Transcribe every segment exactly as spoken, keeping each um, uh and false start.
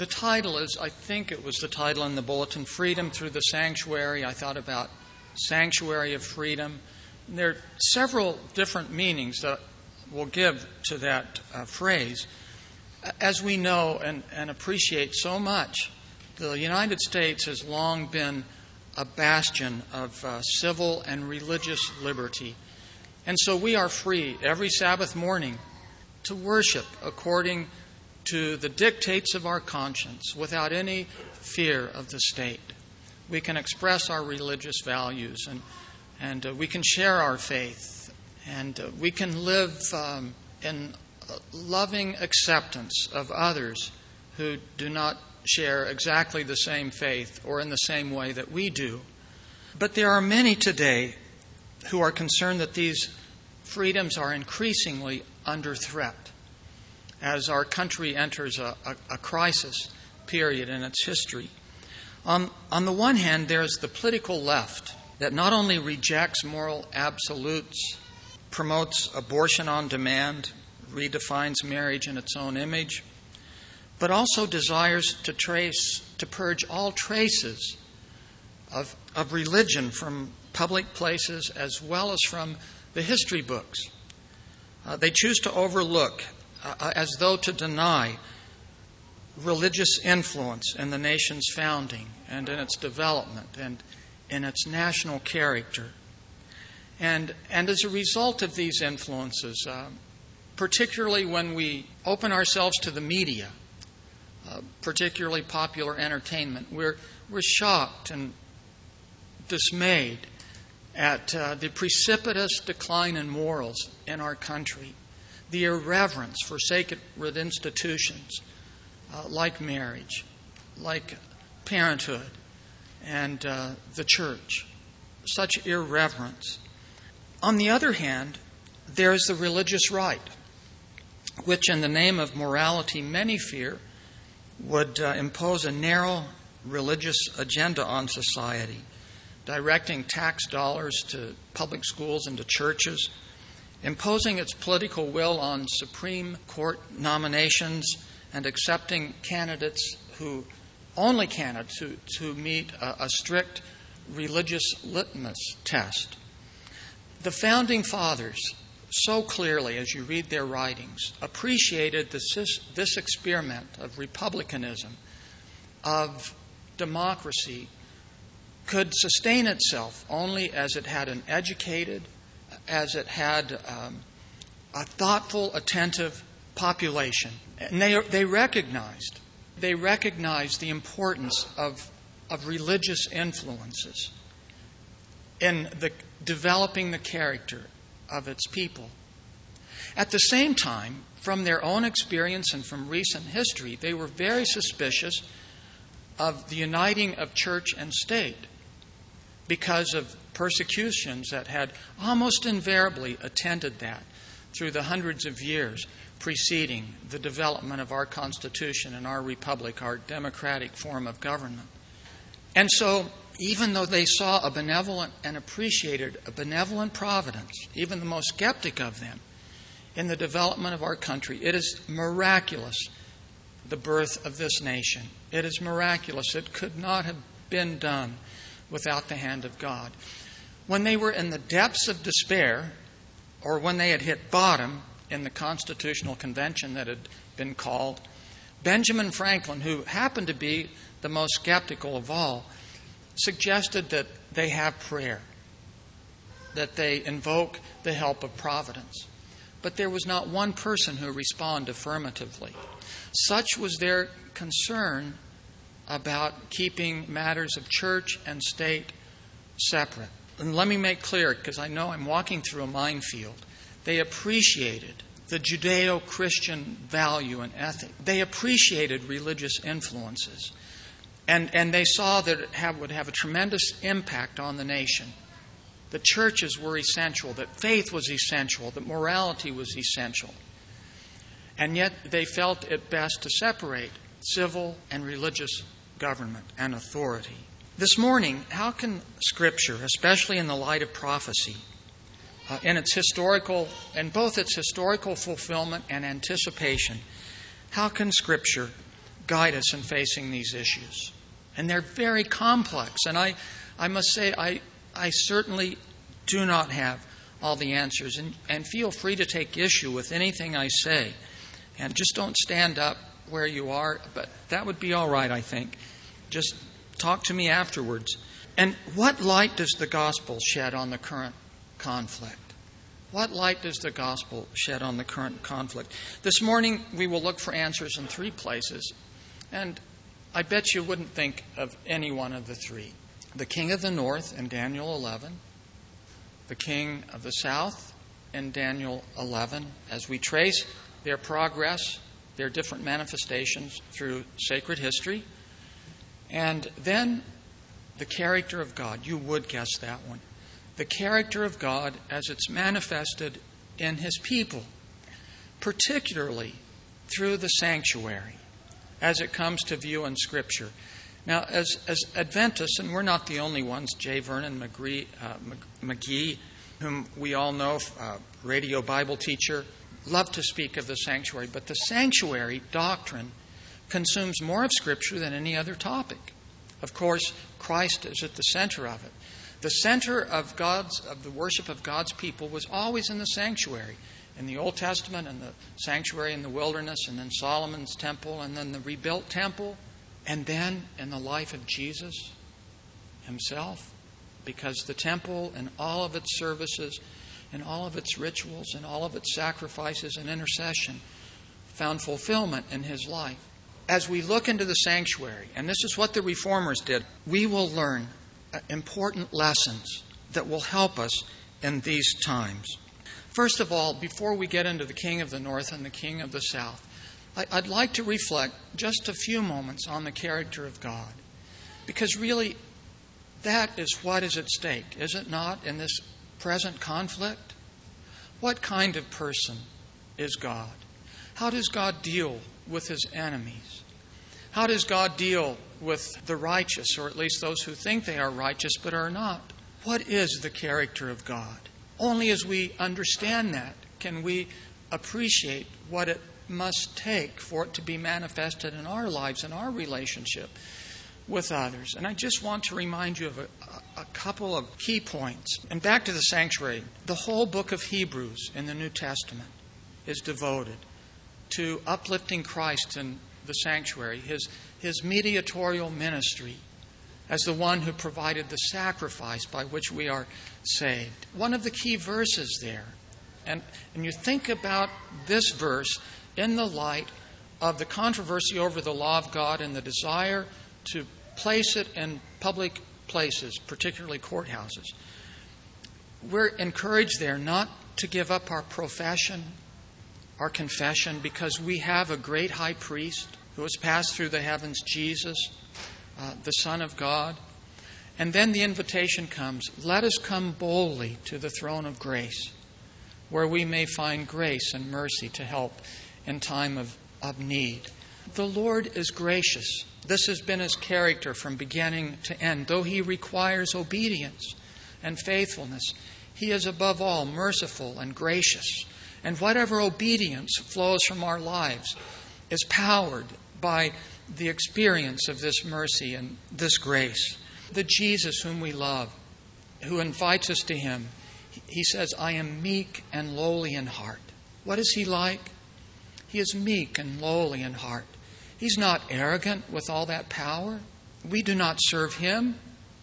The title is, I think it was the title in the bulletin, Freedom Through the Sanctuary. I thought about Sanctuary of Freedom. There are several different meanings that we'll give to that uh, phrase. As we know and, and appreciate so much, the United States has long been a bastion of uh, civil and religious liberty. And so we are free every Sabbath morning to worship according to the dictates of our conscience without any fear of the state. We can express our religious values and, and uh, we can share our faith, and uh, we can live um, in loving acceptance of others who do not share exactly the same faith or in the same way that we do. But there are many today who are concerned that these freedoms are increasingly under threat as our country enters a, a, a crisis period in its history. On, on the one hand, there's the political left that not only rejects moral absolutes, promotes abortion on demand, redefines marriage in its own image, but also desires to trace, to purge all traces of, of religion from public places as well as from the history books. Uh, they choose to overlook, uh, as though to deny, religious influence in the nation's founding and in its development and in its national character. And, and as a result of these influences, uh, particularly when we open ourselves to the media, uh, particularly popular entertainment, we're, we're shocked and dismayed at uh, the precipitous decline in morals in our country, the irreverence for sacred institutions uh, like marriage, like parenthood, and uh, the church. Such irreverence. On the other hand, there is the religious right, which in the name of morality many fear would uh, impose a narrow religious agenda on society, directing tax dollars to public schools and to churches, imposing its political will on Supreme Court nominations, and accepting candidates who, only candidates who, who meet a, a strict religious litmus test. The Founding Fathers, so clearly, as you read their writings, appreciated this, this experiment of republicanism, of democracy, could sustain itself only as it had an educated, as it had um, a thoughtful, attentive population. And they, they recognized, they recognized the importance of, of religious influences in the developing the character of its people. At the same time, from their own experience and from recent history, they were very suspicious of the uniting of church and state because of persecutions that had almost invariably attended that through the hundreds of years preceding the development of our Constitution and our republic, our democratic form of government. And so, even though they saw a benevolent and appreciated a benevolent providence, even the most skeptic of them, in the development of our country, it is miraculous, the birth of this nation. It is miraculous. It could not have been done without the hand of God. When they were in the depths of despair, or when they had hit bottom in the Constitutional Convention that had been called, Benjamin Franklin, who happened to be the most skeptical of all, suggested that they have prayer, that they invoke the help of providence. But there was not one person who responded affirmatively. Such was their concern about keeping matters of church and state separate. And let me make clear, because I know I'm walking through a minefield, they appreciated the Judeo-Christian value and ethic. They appreciated religious influences. And, and they saw that it have, would have a tremendous impact on the nation. The churches were essential, that faith was essential, that morality was essential. And yet they felt it best to separate civil and religious government and authority. This morning, how can Scripture, especially in the light of prophecy, uh, in its historical, in both its historical fulfillment and anticipation, how can Scripture guide us in facing these issues. And they're very complex. And I, I must say, I, I certainly do not have all the answers. And, and feel free to take issue with anything I say. And just don't stand up where you are. But that would be all right, I think. Just talk to me afterwards. And what light does the gospel shed on the current conflict? What light does the gospel shed on the current conflict? This morning, we will look for answers in three places. And I bet you wouldn't think of any one of the three. The king of the north in Daniel eleven. The king of the south in Daniel eleven. As we trace their progress, their different manifestations through sacred history. And then the character of God. You would guess that one. The character of God as it's manifested in His people, particularly through the sanctuary, as it comes to view in Scripture. Now, as, as Adventists, and we're not the only ones, J. Vernon McGee, uh, McGee whom we all know, uh, radio Bible teacher, love to speak of the sanctuary. But the sanctuary doctrine consumes more of Scripture than any other topic. Of course, Christ is at the center of it. The center of God's of the worship of God's people was always in the sanctuary. In the Old Testament, and the sanctuary in the wilderness, and then Solomon's temple, and then the rebuilt temple, and then in the life of Jesus Himself. Because the temple and all of its services, and all of its rituals, and all of its sacrifices and intercession found fulfillment in His life. As we look into the sanctuary, and this is what the Reformers did, we will learn important lessons that will help us in these times. First of all, before we get into the king of the north and the king of the south, I'd like to reflect just a few moments on the character of God. Because really, that is what is at stake, is it not, in this present conflict? What kind of person is God? How does God deal with His enemies? How does God deal with the righteous, or at least those who think they are righteous but are not? What is the character of God? Only as we understand that can we appreciate what it must take for it to be manifested in our lives and our relationship with others. And I just want to remind you of a, a couple of key points. And back to the sanctuary. The whole book of Hebrews in the New Testament is devoted to uplifting Christ in the sanctuary, his, his mediatorial ministry as the one who provided the sacrifice by which we are saved. One of the key verses there, and, and you think about this verse in the light of the controversy over the law of God and the desire to place it in public places, particularly courthouses. We're encouraged there not to give up our profession, our confession, because we have a great high priest who has passed through the heavens, Jesus, uh, the Son of God. And then the invitation comes, let us come boldly to the throne of grace, where we may find grace and mercy to help in time of, of need. The Lord is gracious. This has been His character from beginning to end. Though He requires obedience and faithfulness, He is above all merciful and gracious. And whatever obedience flows from our lives is powered by the experience of this mercy and this grace. The Jesus whom we love, who invites us to Him, He says, I am meek and lowly in heart. What is He like? He is meek and lowly in heart. He's not arrogant with all that power. We do not serve Him.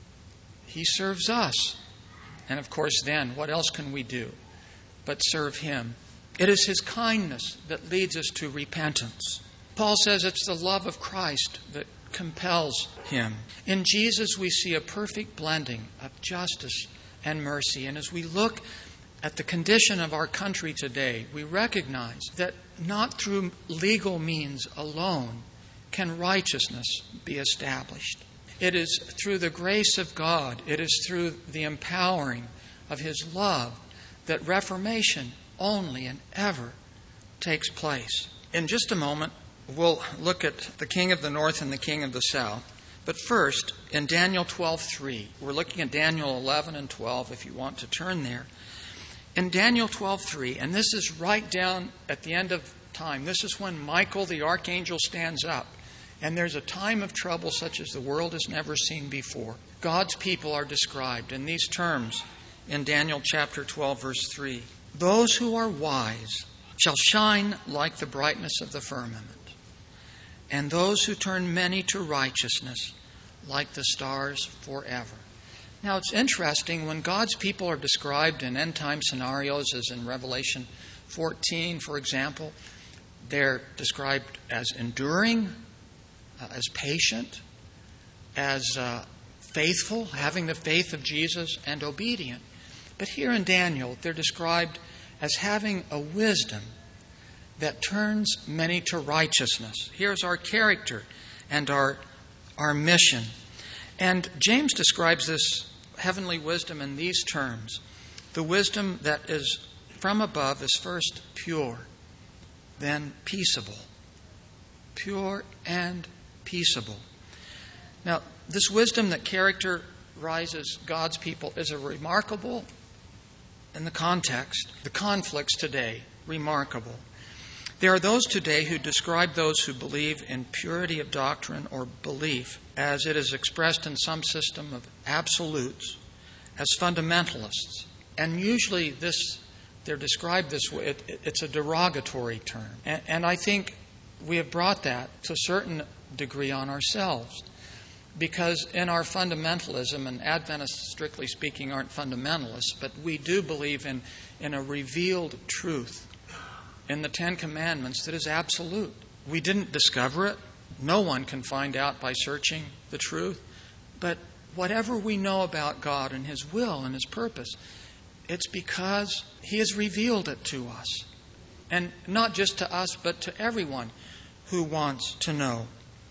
He serves us. And of course then, what else can we do but serve Him? It is His kindness that leads us to repentance. Paul says it's the love of Christ that compels Him. In Jesus we see a perfect blending of justice and mercy. And as we look at the condition of our country today, we recognize that not through legal means alone can righteousness be established. It is through the grace of God, it is through the empowering of His love that reformation only and ever takes place. In just a moment, we'll look at the king of the north and the king of the south. But first, in Daniel twelve three, we're looking at Daniel eleven and twelve if you want to turn there. In Daniel twelve three, and this is right down at the end of time, this is when Michael the archangel stands up And there's a time of trouble such as the world has never seen before. God's people are described in these terms in Daniel chapter twelve, verse three. Those who are wise shall shine like the brightness of the firmament, and those who turn many to righteousness like the stars forever. Now it's interesting, when God's people are described in end-time scenarios, as in Revelation fourteen, for example, they're described as enduring, uh, as patient, as uh, faithful, having the faith of Jesus, and obedient. But here in Daniel, they're described as having a wisdom that turns many to righteousness. Here's our character and our, our mission. And James describes this heavenly wisdom in these terms. The wisdom that is from above is first pure, then peaceable. Pure and peaceable. Now, this wisdom that characterizes God's people is a remarkable, in the context, the conflicts today, remarkable. There are those today who describe those who believe in purity of doctrine or belief, as it is expressed in some system of absolutes, as fundamentalists. And usually this, they're described this way, it, it, it's a derogatory term. And, and I think we have brought that to a certain degree on ourselves. Because in our fundamentalism, and Adventists, strictly speaking, aren't fundamentalists, but we do believe in, in a revealed truth in the Ten Commandments that is absolute. We didn't discover it. No one can find out by searching the truth. But whatever we know about God and His will and His purpose, it's because He has revealed it to us. And not just to us, but to everyone who wants to know.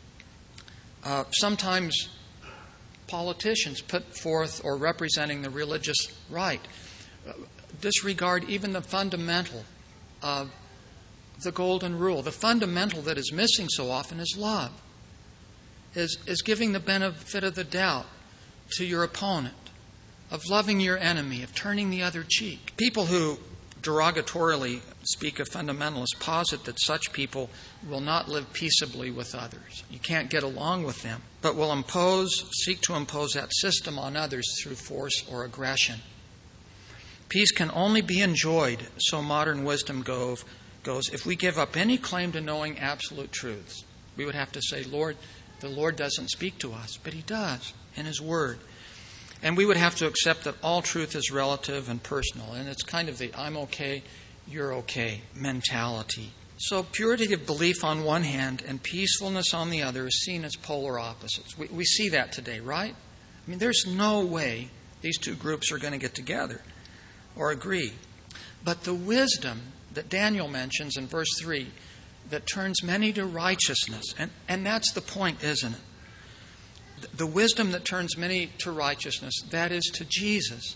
Uh, sometimes politicians put forth, or representing the religious right, uh, disregard even the fundamental of the golden rule. The fundamental that is missing so often is love, is, is giving the benefit of the doubt to your opponent, of loving your enemy, of turning the other cheek. People who derogatorily speak of fundamentalists posit that such people will not live peaceably with others. You can't get along with them, but will impose, seek to impose that system on others through force or aggression. Peace can only be enjoyed, so modern wisdom goes, goes, if we give up any claim to knowing absolute truths. We would have to say, Lord, the Lord doesn't speak to us, but He does in His Word. And we would have to accept that all truth is relative and personal. And it's kind of the I'm okay, you're okay mentality. So purity of belief on one hand and peacefulness on the other is seen as polar opposites. We, we see that today, right? I mean, there's no way these two groups are going to get together or agree. But the wisdom that Daniel mentions in verse three that turns many to righteousness, and, and that's the point, isn't it? The wisdom that turns many to righteousness, that is to Jesus.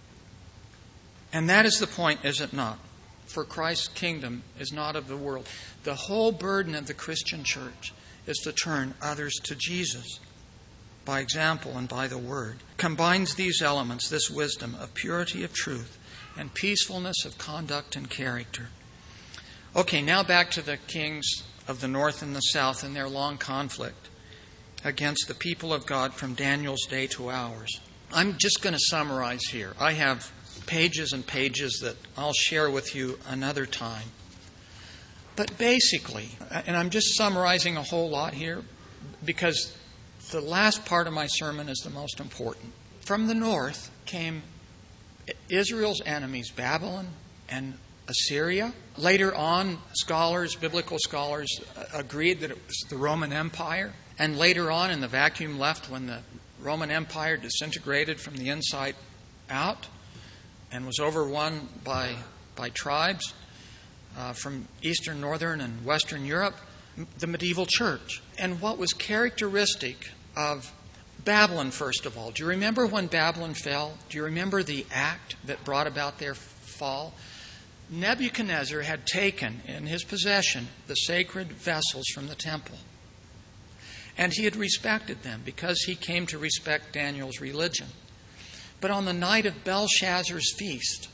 And that is the point, is it not? For Christ's kingdom is not of the world. The whole burden of the Christian church is to turn others to Jesus by example and by the Word. Combines these elements, this wisdom of purity of truth and peacefulness of conduct and character. Okay, now back to the kings of the north and the south and their long conflict against the people of God from Daniel's day to ours. I'm just going to summarize here. I have pages and pages that I'll share with you another time. But basically, and I'm just summarizing a whole lot here because the last part of my sermon is the most important. From the north came Israel's enemies, Babylon and Assyria. Later on, scholars, biblical scholars, agreed that it was the Roman Empire. And later on, in the vacuum left when the Roman Empire disintegrated from the inside out and was overrun by, by tribes uh, from Eastern, Northern, and Western Europe, the medieval church. And what was characteristic of Babylon, first of all, do you remember when Babylon fell? Do you remember the act that brought about their fall? Nebuchadnezzar had taken in his possession the sacred vessels from the temple. And he had respected them because he came to respect Daniel's religion. But on the night of Belshazzar's feast,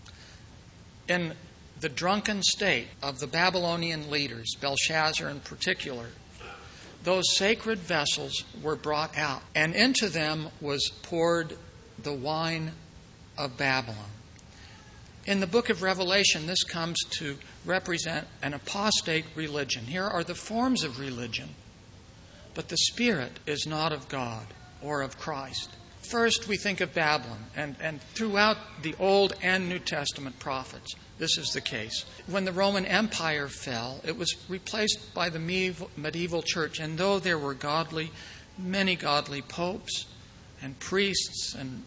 in the drunken state of the Babylonian leaders, Belshazzar in particular, those sacred vessels were brought out, and into them was poured the wine of Babylon. In the book of Revelation, this comes to represent an apostate religion. Here are the forms of religion, but the spirit is not of God or of Christ. First, we think of Babylon, and, and throughout the Old and New Testament prophets, this is the case. When the Roman Empire fell, it was replaced by the medieval, medieval church, and though there were godly, many godly popes and priests and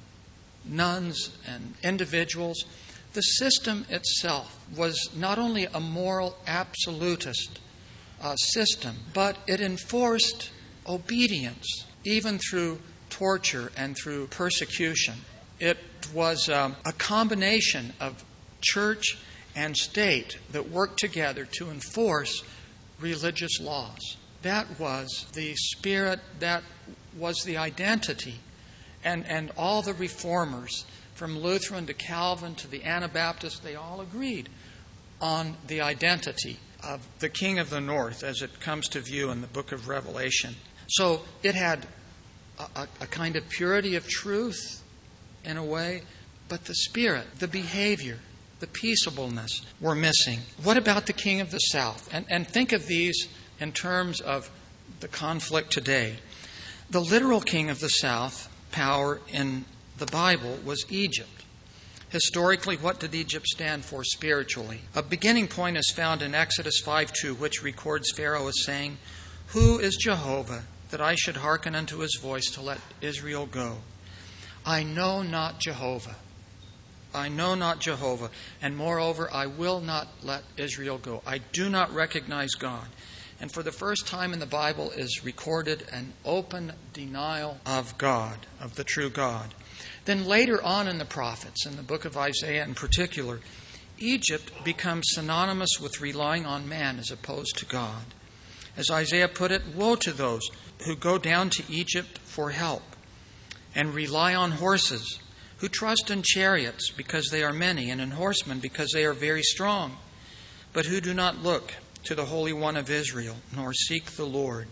nuns and individuals, the system itself was not only a moral absolutist uh, system, but it enforced obedience, even through torture and through persecution. It was um, a combination of church and state that worked together to enforce religious laws. That was the spirit, that was the identity. And, and all the reformers, from Lutheran to Calvin to the Anabaptists, they all agreed on the identity of the King of the North as it comes to view in the book of Revelation. So it had a, a kind of purity of truth in a way, but the spirit, the behavior, the peaceableness were missing. What about the King of the South? And, and think of these in terms of the conflict today. The literal King of the South power in the Bible was Egypt. Historically, what did Egypt stand for spiritually? A beginning point is found in Exodus five two, which records Pharaoh as saying, "Who is Jehovah, that I should hearken unto his voice to let Israel go? I know not Jehovah. I know not Jehovah, and moreover, I will not let Israel go. I do not recognize God." And for the first time in the Bible is recorded an open denial of God, of the true God. Then later on in the prophets, in the book of Isaiah in particular, Egypt becomes synonymous with relying on man as opposed to God. As Isaiah put it, "Woe to those who go down to Egypt for help and rely on horses, who trust in chariots because they are many, and in horsemen because they are very strong, but who do not look to the Holy One of Israel, nor seek the Lord."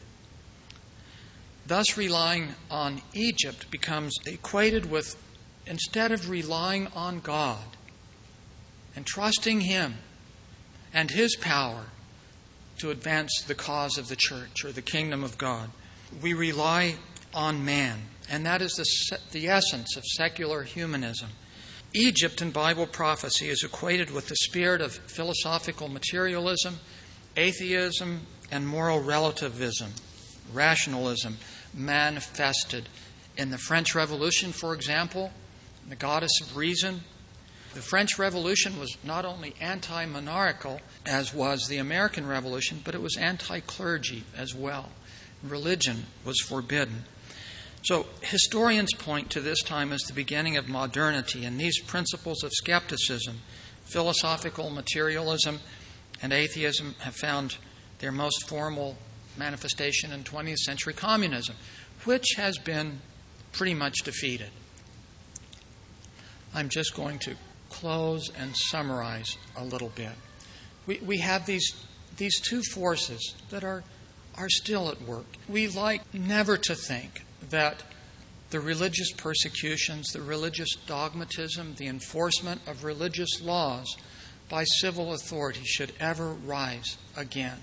Thus, relying on Egypt becomes equated with, instead of relying on God and trusting Him and His power to advance the cause of the church or the kingdom of God, we rely on man. And that is the, the essence of secular humanism. Egypt in Bible prophecy is equated with the spirit of philosophical materialism, atheism, and moral relativism, rationalism, manifested in the French Revolution, for example, the goddess of reason. The French Revolution was not only anti-monarchical, as was the American Revolution, but it was anti-clergy as well. Religion was forbidden. So historians point to this time as the beginning of modernity, and these principles of skepticism, philosophical materialism, and atheism have found their most formal manifestation in twentieth century communism, which has been pretty much defeated. I'm just going to close and summarize a little bit. We we have these these two forces that are are still at work. We like never to think that the religious persecutions, the religious dogmatism, the enforcement of religious laws by civil authority should ever rise again.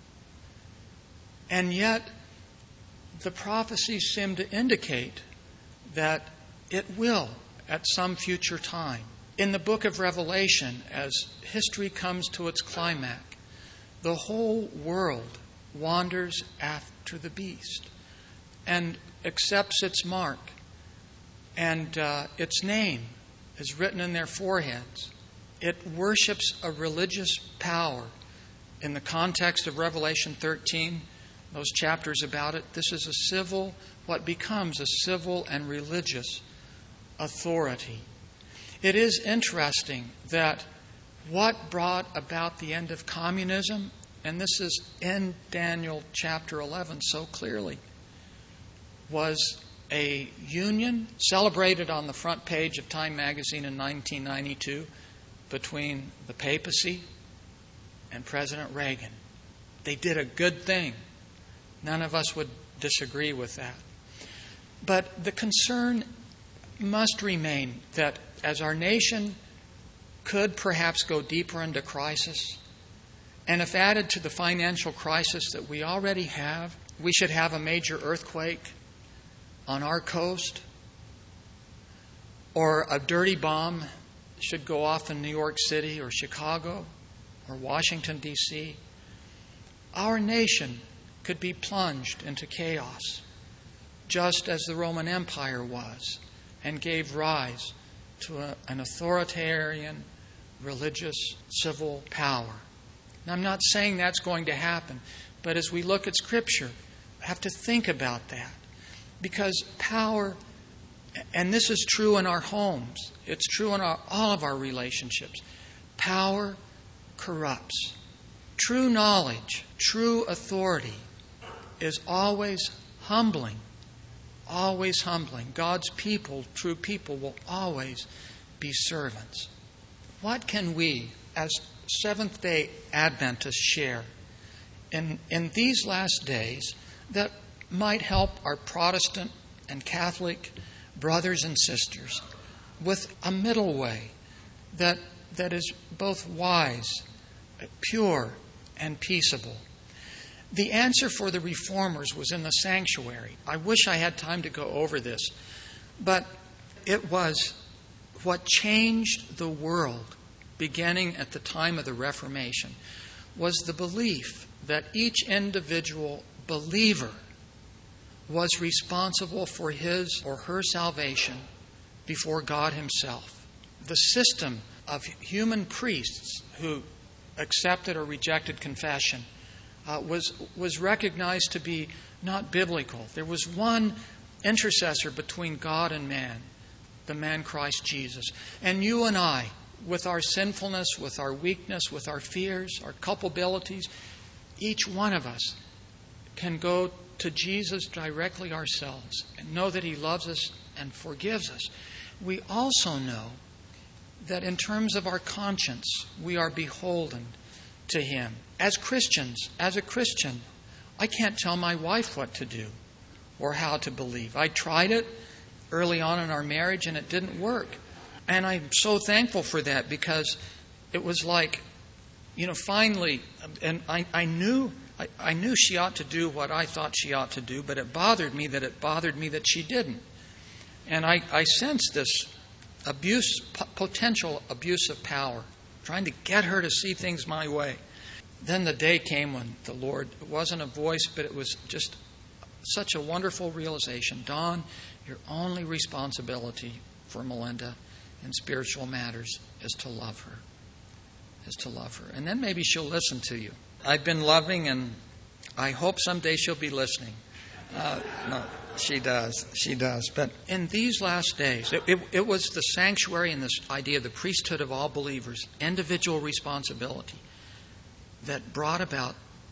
And yet, the prophecies seem to indicate that it will at some future time. In the book of Revelation, as history comes to its climax, the whole world wanders after the beast and accepts its mark, and uh, its name is written in their foreheads. It worships a religious power. In the context of Revelation thirteen, those chapters about it, this is a civil, what becomes a civil and religious authority. It is interesting that what brought about the end of communism, and this is in Daniel chapter eleven so clearly, was a union celebrated on the front page of Time magazine in nineteen ninety-two between the papacy and President Reagan. They did a good thing. None of us would disagree with that. But the concern must remain that as our nation could perhaps go deeper into crisis, and if added to the financial crisis that we already have, we should have a major earthquake on our coast, or a dirty bomb should go off in New York City or Chicago or Washington, D C, our nation could be plunged into chaos, just as the Roman Empire was, and gave rise to a, an authoritarian, religious, civil power. Now, I'm not saying that's going to happen, but as we look at Scripture, we have to think about that. Because power, and this is true in our homes, it's true in our, all of our relationships, power corrupts. True knowledge, true authority is always humbling, always humbling. God's people, true people, will always be servants. What can we, as Seventh-day Adventists, share in, in these last days that might help our Protestant and Catholic brothers and sisters with a middle way that that is both wise, pure, and peaceable? The answer for the reformers was in the sanctuary. I wish I had time to go over this, but it was what changed the world beginning at the time of the Reformation was the belief that each individual believer was responsible for his or her salvation before God Himself. The system of human priests who accepted or rejected confession uh, was was recognized to be not biblical. There was one intercessor between God and man, the man Christ Jesus. And you and I, with our sinfulness, with our weakness, with our fears, our culpabilities, each one of us can go to Jesus directly ourselves and know that He loves us and forgives us. We also know that in terms of our conscience, we are beholden to Him. As Christians, as a Christian, I can't tell my wife what to do or how to believe. I tried it early on in our marriage and it didn't work. And I'm so thankful for that, because it was like, you know, finally, and I, I knew I, I knew she ought to do what I thought she ought to do, but it bothered me that it bothered me that she didn't. And I, I sensed this abuse, potential abuse of power, trying to get her to see things my way. Then the day came when the Lord, it wasn't a voice, but it was just such a wonderful realization. Don, your only responsibility for Melinda in spiritual matters is to love her, is to love her. And then maybe she'll listen to you. I've been loving, and I hope someday she'll be listening. Uh, no, she does. She does. But in these last days, it, it, it was the sanctuary and this idea of the priesthood of all believers, individual responsibility, that brought about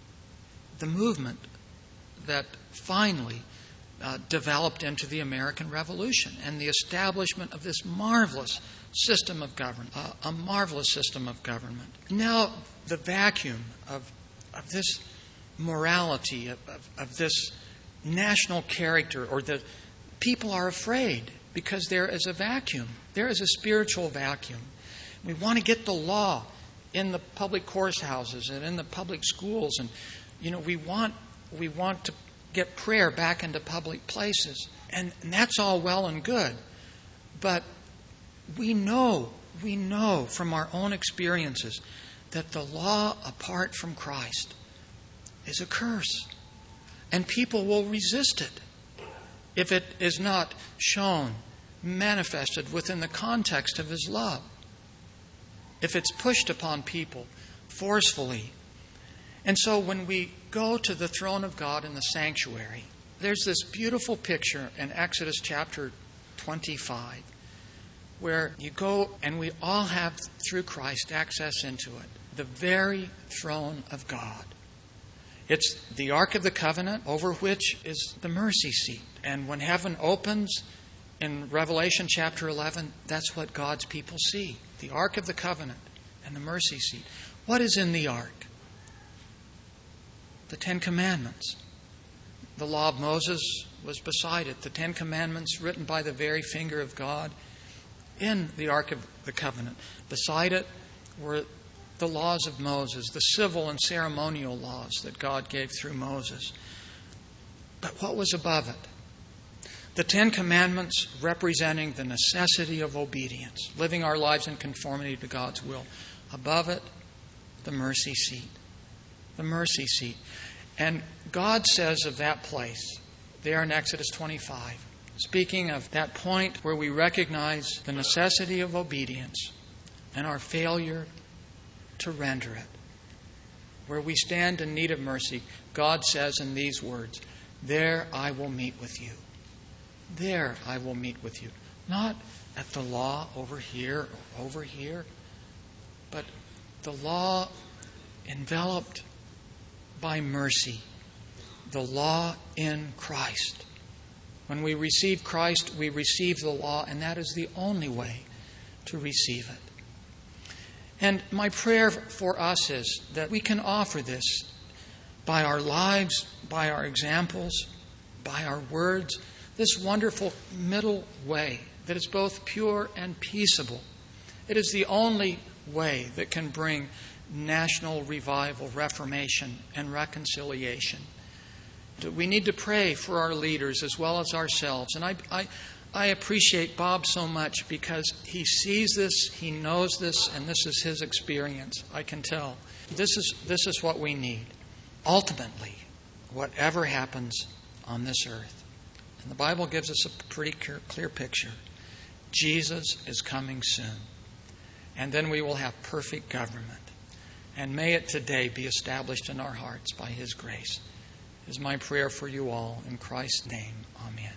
the movement that finally uh, developed into the American Revolution and the establishment of this marvelous system of government, uh, a marvelous system of government. Now, the vacuum of, of this morality, of, of, of this national character, or the people are afraid because there is a vacuum. There is a spiritual vacuum. We want to get the law in the public courthouses and in the public schools, and you know we want we want to get prayer back into public places, and, and that's all well and good. But we know we know from our own experiences that the law apart from Christ is a curse. And people will resist it if it is not shown, manifested within the context of His love. If it's pushed upon people forcefully. And so when we go to the throne of God in the sanctuary, there's this beautiful picture in Exodus chapter twenty-five where you go and we all have, through Christ, access into it. The very throne of God. It's the Ark of the Covenant, over which is the mercy seat. And when heaven opens in Revelation chapter eleven, that's what God's people see. The Ark of the Covenant and the mercy seat. What is in the Ark? The Ten Commandments. The law of Moses was beside it. The Ten Commandments written by the very finger of God in the Ark of the Covenant. Beside it were the laws of Moses, the civil and ceremonial laws that God gave through Moses. But what was above it? The Ten Commandments representing the necessity of obedience, living our lives in conformity to God's will. Above it, the mercy seat. The mercy seat. And God says of that place, there in Exodus twenty-five, speaking of that point where we recognize the necessity of obedience and our failure to render it, where we stand in need of mercy, God says in these words, there I will meet with you. There I will meet with you. Not at the law over here or over here, but the law enveloped by mercy. The law in Christ. When we receive Christ, we receive the law, and that is the only way to receive it. And my prayer for us is that we can offer this by our lives, by our examples, by our words, this wonderful middle way that is both pure and peaceable. It is the only way that can bring national revival, reformation, and reconciliation. We need to pray for our leaders as well as ourselves. And I, I, I appreciate Bob so much because he sees this, he knows this, and this is his experience. I can tell. This is, this is what we need. Ultimately, whatever happens on this earth. And the Bible gives us a pretty clear, clear picture. Jesus is coming soon. And then we will have perfect government. And may it today be established in our hearts by His grace. Is my prayer for you all. In Christ's name, amen.